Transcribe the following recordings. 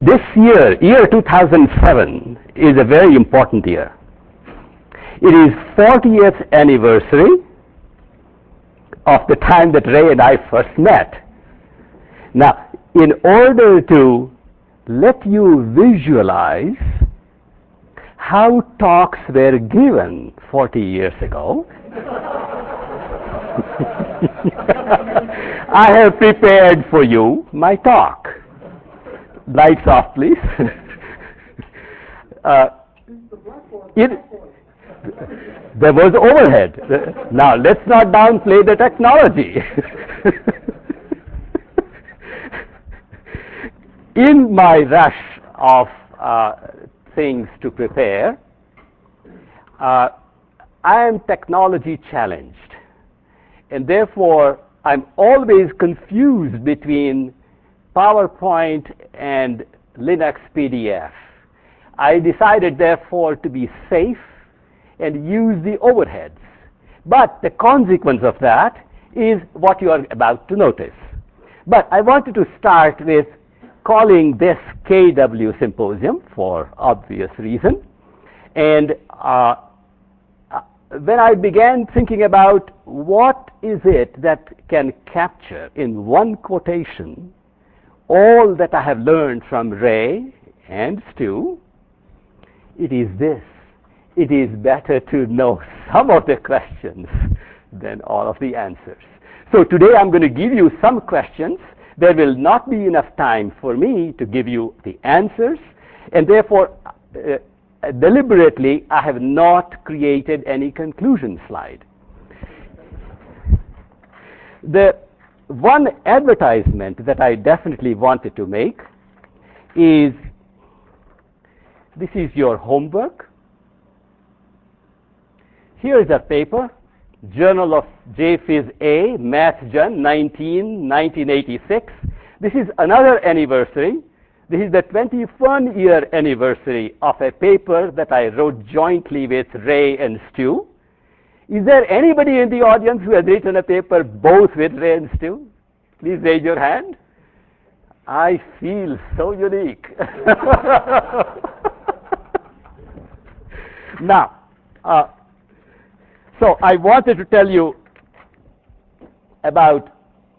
This year 2007, is a very important year. It is 40th anniversary of the time that Ray and I first met. Now, in order to let you visualize how talks were given 40 years ago, I have prepared for you my talk. Lights off, please. There was overhead. Now, let's not downplay the technology. In my rush of things to prepare, I am technology challenged, and therefore I'm always confused between PowerPoint and Linux PDF. I decided therefore to be safe and use the overheads. But the consequence of that is what you are about to notice. But I wanted to start with calling this KW Symposium for obvious reason. And when I began thinking about what is it that can capture in one quotation all that I have learned from Ray and Stu, it is this. It is better to know some of the questions than all of the answers. So today I'm going to give you some questions. There will not be enough time for me to give you the answers, and therefore deliberately I have not created any conclusion slide. The one advertisement that I definitely wanted to make is, this is your homework. Here is a paper, Journal of JPhys A, MathJohn, 1986. This is another anniversary. This is the 21-year anniversary of a paper that I wrote jointly with Ray and Stu. Is there anybody in the audience who has written a paper both with Ray and Stu? Please raise your hand. I feel so unique. Now, so I wanted to tell you about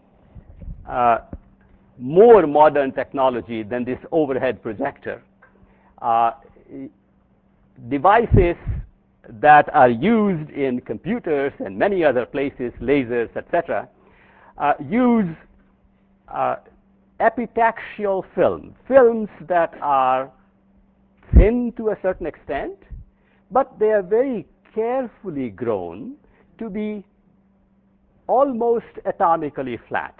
more modern technology than this overhead projector. Devices that are used in computers and many other places, lasers, etc., use epitaxial films that are thin to a certain extent, but they are very carefully grown to be almost atomically flat.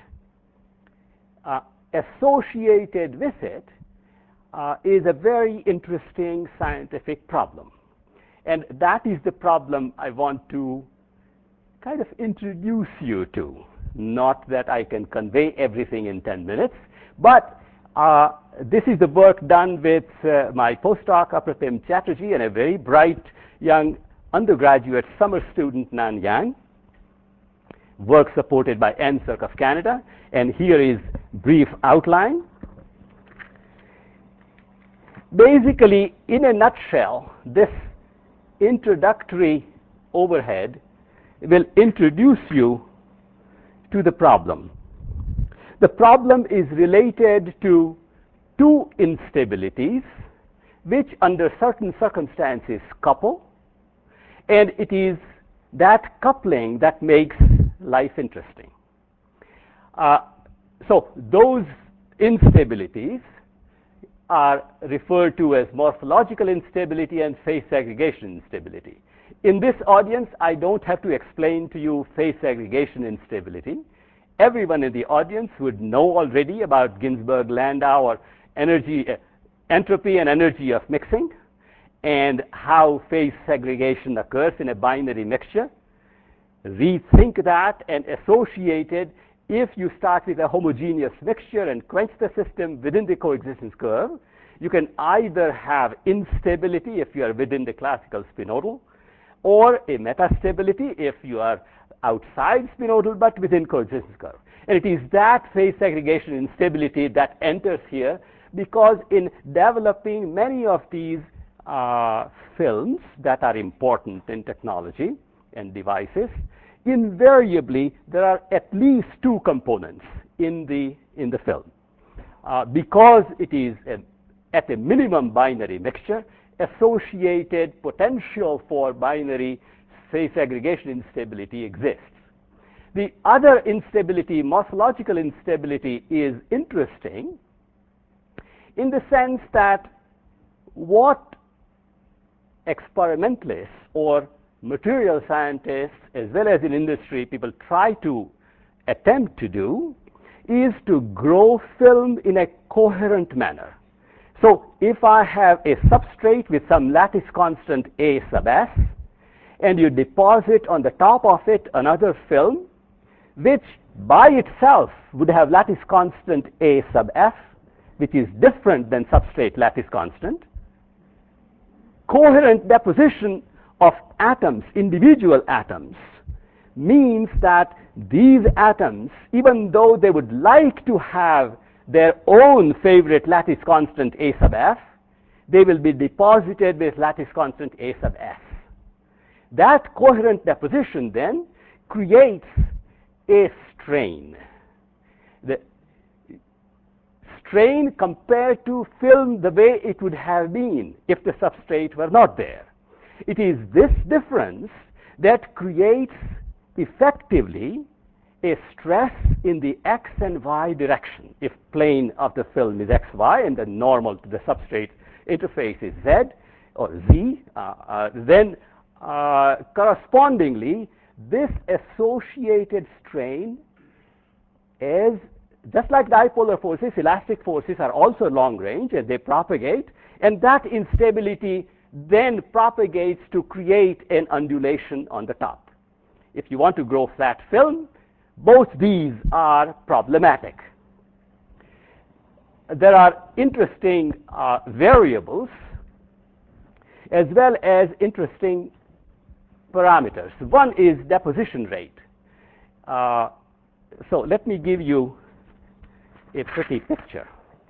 Associated with it is a very interesting scientific problem. And that is the problem I want to kind of introduce you to. Not that I can convey everything in 10 minutes, but this is the work done with my postdoc, Apratim Chatterjee, and a very bright young undergraduate summer student, Nan Yang. Work supported by NSERC of Canada. And here is brief outline. Basically, in a nutshell, this introductory overhead will introduce you to the problem. The problem is related to two instabilities which under certain circumstances couple, and it is that coupling that makes life interesting. So those instabilities are referred to as morphological instability and phase segregation instability. In this audience, I don't have to explain to you phase segregation instability. Everyone in the audience would know already about Ginzburg-Landau or entropy and energy of mixing, and how phase segregation occurs in a binary mixture. Rethink that and associate it. If you start with a homogeneous mixture and quench the system within the coexistence curve, you can either have instability if you are within the classical spinodal, or a metastability if you are outside spinodal but within coexistence curve. And it is that phase segregation instability that enters here because in developing many of these films that are important in technology and devices, invariably there are at least two components in the film. Because it is at a minimum binary mixture, associated potential for binary phase aggregation instability exists. The other instability, morphological instability, is interesting in the sense that what experimentalists or material scientists, as well as in industry, people try to attempt to do is to grow film in a coherent manner. So if I have a substrate with some lattice constant A sub S, and you deposit on the top of it another film, which by itself would have lattice constant A sub F, which is different than substrate lattice constant, coherent deposition of atoms, individual atoms, means that these atoms, even though they would like to have their own favorite lattice constant A sub F, they will be deposited with lattice constant A sub S. That coherent deposition then creates a strain. The strain compared to film the way it would have been if the substrate were not there. It is this difference that creates effectively a stress in the x and y direction. If plane of the film is xy and the normal to the substrate interface is z or z, then correspondingly this associated strain is just like dipolar forces, elastic forces are also long range and they propagate, and that instability then propagates to create an undulation on the top. If you want to grow flat film, both these are problematic. There are interesting variables as well as interesting parameters. One is deposition rate. So let me give you a pretty picture.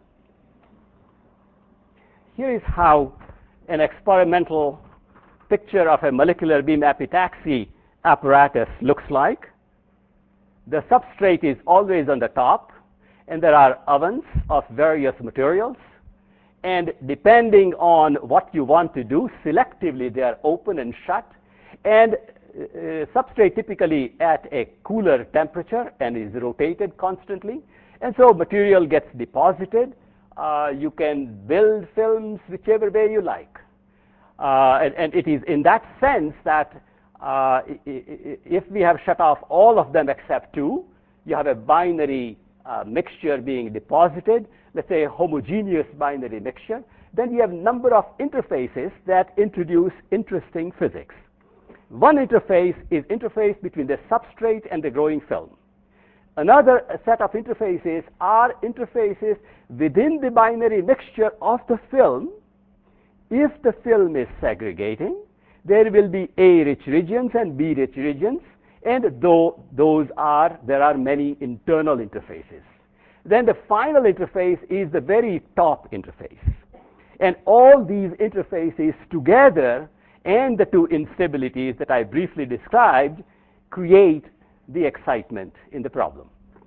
Here is how an experimental picture of a molecular beam epitaxy apparatus looks like. The substrate is always on the top, and there are ovens of various materials, and depending on what you want to do, selectively they are open and shut, and substrate typically at a cooler temperature and is rotated constantly, and so material gets deposited. You can build films whichever way you like, and it is in that sense that if we have shut off all of them except two, you have a binary mixture being deposited, let's say a homogeneous binary mixture, then you have a number of interfaces that introduce interesting physics. One interface is interface between the substrate and the growing film. Another set of interfaces are interfaces within the binary mixture of the film. If the film is segregating, there will be A-rich regions and B-rich regions, and there are many internal interfaces. Then the final interface is the very top interface. And all these interfaces together and the two instabilities that I briefly described create the excitement in the problem.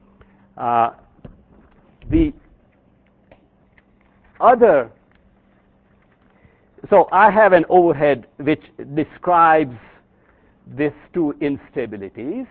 So I have an overhead which describes these two instabilities.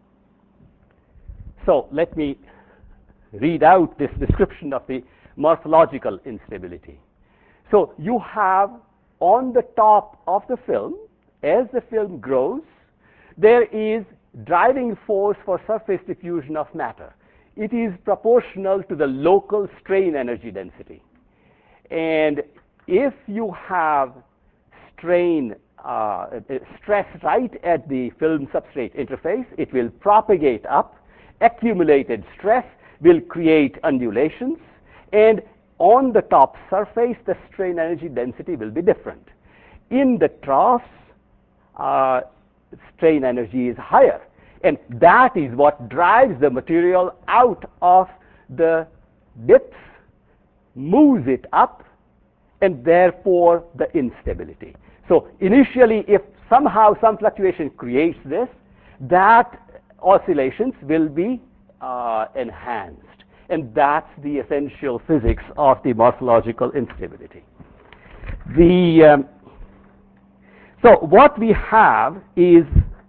So let me read out this description of the morphological instability. So you have on the top of the film, as the film grows, there is driving force for surface diffusion of matter. It is proportional to the local strain energy density. And if you have strain stress right at the film substrate interface, it will propagate up. Accumulated stress will create undulations, and on the top surface the strain energy density will be different. In the troughs, strain energy is higher, and that is what drives the material out of the dips, moves it up, and therefore the instability. So initially, if somehow some fluctuation creates this, that oscillations will be enhanced. And that's the essential physics of the morphological instability. So what we have is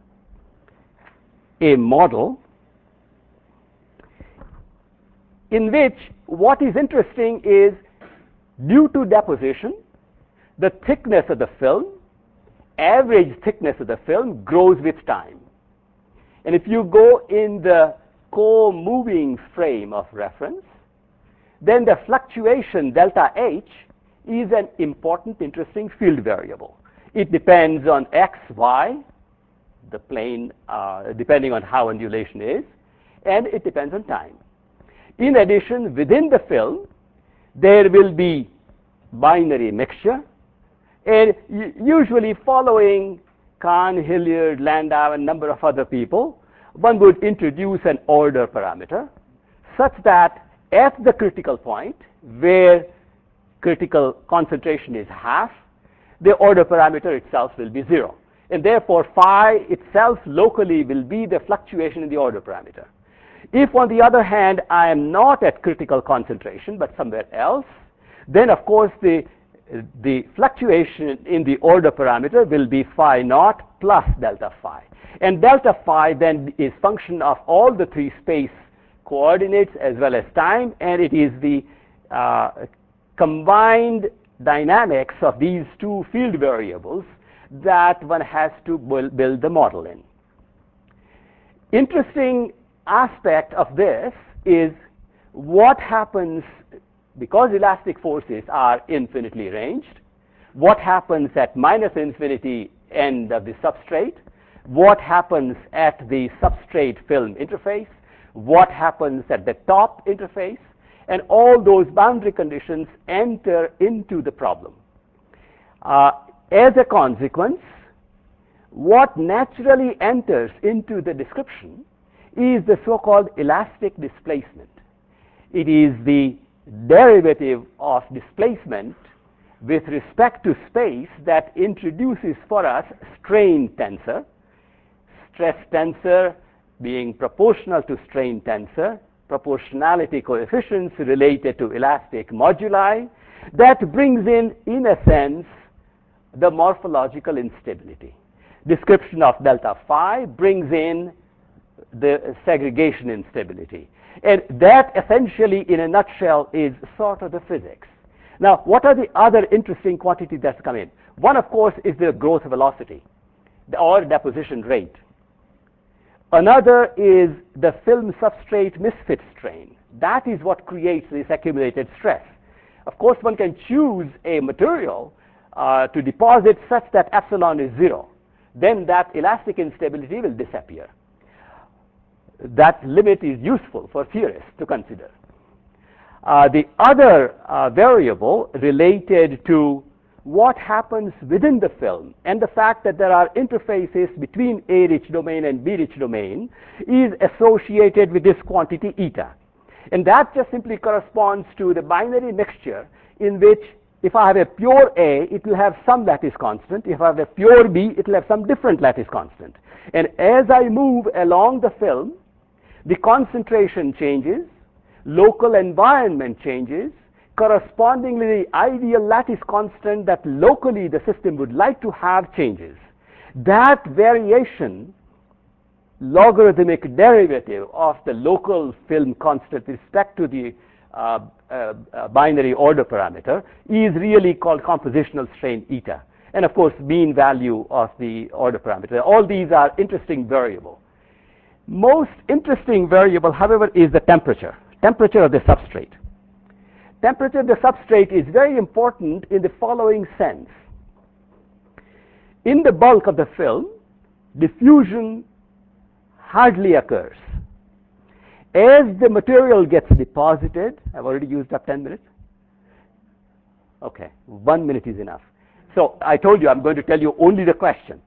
a model in which what is interesting is, due to deposition, the thickness of the film, average thickness of the film, grows with time. And if you go in the co-moving frame of reference, then the fluctuation delta H is an important, interesting field variable. It depends on x, y, the plane, depending on how undulation is, and it depends on time. In addition, within the film, there will be binary mixture, and usually following Kahn, Hilliard, Landau, and a number of other people, one would introduce an order parameter such that at the critical point, where critical concentration is half, the order parameter itself will be 0. And therefore, phi itself locally will be the fluctuation in the order parameter. If, on the other hand, I am not at critical concentration, but somewhere else, then, of course, the fluctuation in the order parameter will be phi naught plus delta phi. And delta phi then is function of all the three space coordinates as well as time, and it is the combined dynamics of these two field variables that one has to build the model in. Interesting aspect of this is what happens because elastic forces are infinitely ranged. What happens at minus infinity end of the substrate? What happens at the substrate film interface? What happens at the top interface? And all those boundary conditions enter into the problem. As a consequence, what naturally enters into the description is the so-called elastic displacement. It is the derivative of displacement with respect to space that introduces for us strain tensor, stress tensor being proportional to strain tensor, proportionality coefficients related to elastic moduli, that brings in a sense, the morphological instability. Description of delta phi brings in the segregation instability. And that essentially, in a nutshell, is sort of the physics. Now, what are the other interesting quantities that come in? One, of course, is the growth velocity or deposition rate. Another is the film substrate misfit strain. That is what creates this accumulated stress. Of course, one can choose a material to deposit such that epsilon is 0. Then that elastic instability will disappear. That limit is useful for theorists to consider. The other variable related to what happens within the film and the fact that there are interfaces between A-rich domain and B-rich domain is associated with this quantity eta. And that just simply corresponds to the binary mixture in which if I have a pure A, it will have some lattice constant. If I have a pure B, it will have some different lattice constant. And as I move along the film, the concentration changes, local environment changes, correspondingly the ideal lattice constant that locally the system would like to have changes. That variation, logarithmic derivative of the local film constant with respect to the binary order parameter is really called compositional strain eta. And of course, mean value of the order parameter. All these are interesting variables. Most interesting variable, however, is the temperature of the substrate. Temperature of the substrate is very important in the following sense. In the bulk of the film, diffusion hardly occurs. As the material gets deposited, I've already used up 10 minutes. Okay, 1 minute is enough. So I told you I'm going to tell you only the question.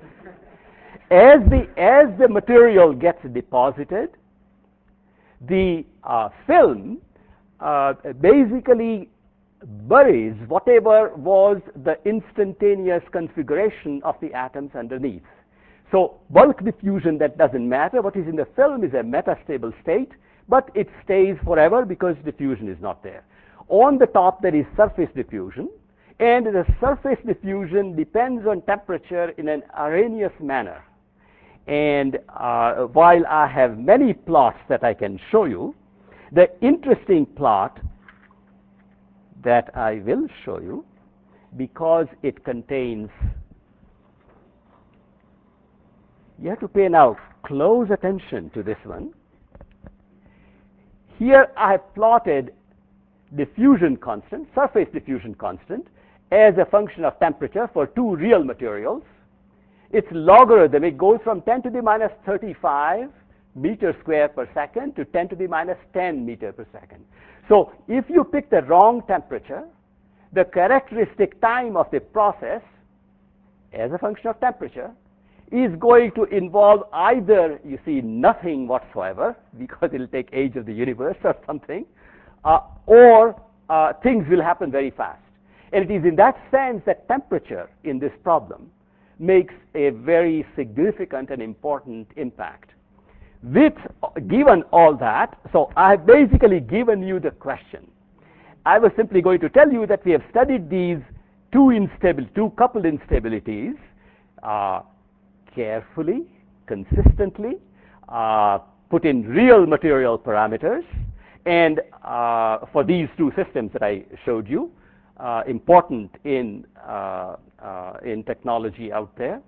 As the material gets deposited, the film basically buries whatever was the instantaneous configuration of the atoms underneath. So bulk diffusion, that doesn't matter. What is in the film is a metastable state, but it stays forever because diffusion is not there. On the top, there is surface diffusion, and the surface diffusion depends on temperature in an Arrhenius manner. And while I have many plots that I can show you, the interesting plot that I will show you, because it contains, you have to pay now close attention to this one. Here I have plotted diffusion constant, surface diffusion constant, as a function of temperature for two real materials. It's logarithmic, goes from 10 to the minus 35 meter square per second to 10 to the minus 10 meter per second. So if you pick the wrong temperature, the characteristic time of the process as a function of temperature is going to involve either, you see, nothing whatsoever, because it will take age of the universe or something, or things will happen very fast. And it is in that sense that temperature in this problem makes a very significant and important impact. Given all that, so I have basically given you the question. I was simply going to tell you that we have studied these two coupled instabilities carefully, consistently, put in real material parameters, and for these two systems that I showed you, important in technology out there.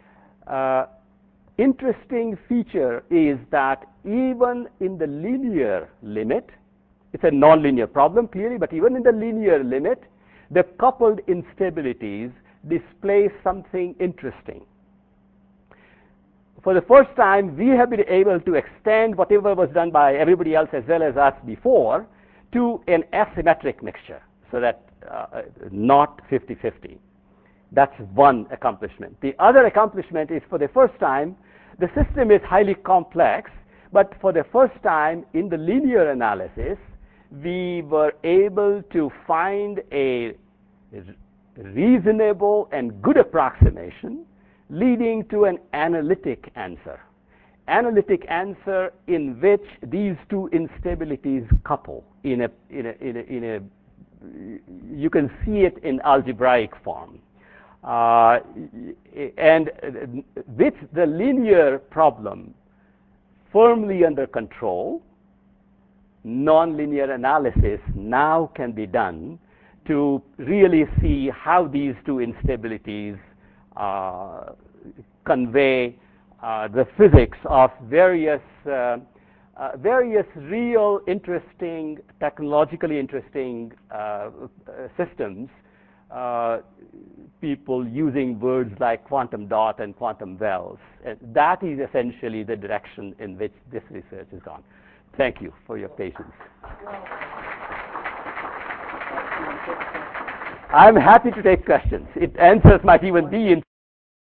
Interesting feature is that even in the linear limit, it's a nonlinear problem clearly, but even in the linear limit, the coupled instabilities display something interesting. For the first time, we have been able to extend whatever was done by everybody else as well as us before to an asymmetric mixture, so that not 50-50. That's one accomplishment. The other accomplishment is, for the first time, the system is highly complex, but for the first time in the linear analysis, we were able to find a reasonable and good approximation leading to an analytic answer. Analytic answer in which these two instabilities couple in a you can see it in algebraic form. And with the linear problem firmly under control, nonlinear analysis now can be done to really see how these two instabilities convey the physics of various real interesting, technologically interesting systems, people using words like quantum dot and quantum wells. And that is essentially the direction in which this research has gone. Thank you for your patience. I'm happy to take questions. Answers might even be in